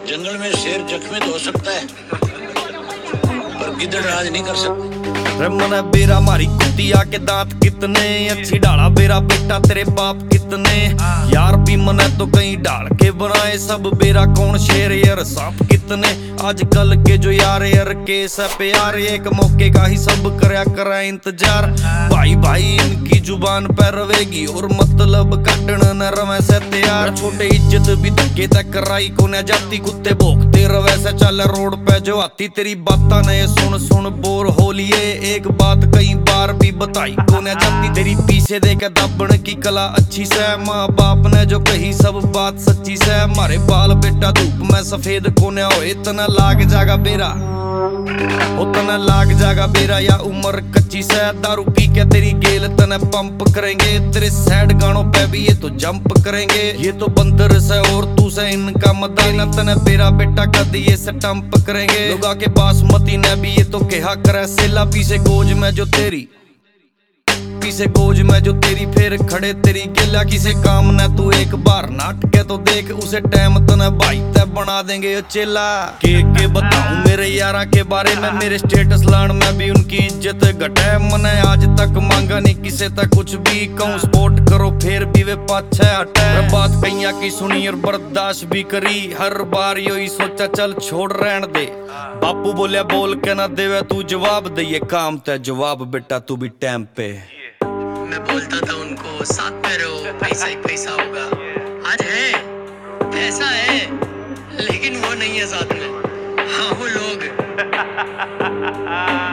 जंगल में शेर जख्मी तो हो सकता है पर गिद्दड़ राज नहीं कर सकता। रमना बेरा मारी कुत्ती आके दांत कितने, अच्छी डाला बेरा बेटा तेरे बाप कितने, यार भी मना तो कहीं डाल के बनाए सब, बेरा कौन शेर यार सांप कितने, आजकल के जो यार यार केस है प्यार, एक मौके का ही सब करया करा इंतजार, भाई भाई इनकी जुबान पे रवेगी और मतलब काटन न रवे से तैयार, छोटे इज्जत भी धक्के तक कराई को न जाती, कुत्ते भोंकते रवे से चल रोड पे जो आती, तेरी बाता ने सुन सुन बोर हो लिए, एक बात कई बार भी बताई को न जाती, तेरी पीछे देकर दाबण की कला अच्छी से, माँ बाप ने जो कही सब बात सच्ची से, मारे बाल बेटा धूप में सफेद को न होए, तना लाग जागा बेरा उतना लाग जागा बेरा, या उम्र कच्ची से, दारू पी के तेरी गेल तने पंप करेंगे, तेरे सैड गानों पे भी ये तो जंप करेंगे, ये तो बंदर से और तू से इनका मदाना, तने बेरा बेटा कद ये स्टंप करेंगे, लोगा के बासमती ने भी ये तो कहा करे, सेला पीछे गोज में जो तेरी पीछे गोज में जो तेरी फिर खड़े तेरी गिला, किसे काम न तू एक बार नाटके तो देख, उसे टाइम तने भाई तय बना देंगे चेला, के बताऊं मेरे यारा के बारे में, मेरे स्टेटस लान में भी उनकी इज्जत घटे, मने आज तक मांगा नहीं किसे तक कुछ भी, कहूं सपोर्ट करो फिर भी वे पाछे हटे, बात कईया की सुनी और बर्दाश्त भी करी, हर बार यही सोचा चल छोड़ रहन दे, बापू बोलिया बोल के ना देवे तू जवाब दे, ये काम तय जवाब बेटा तू भी टाइम पे। मैं बोलता था उनको साथ में रहो, पैसा ही पैसा होगा, आज है पैसा है लेकिन वो नहीं है साथ में, हाँ वो लोग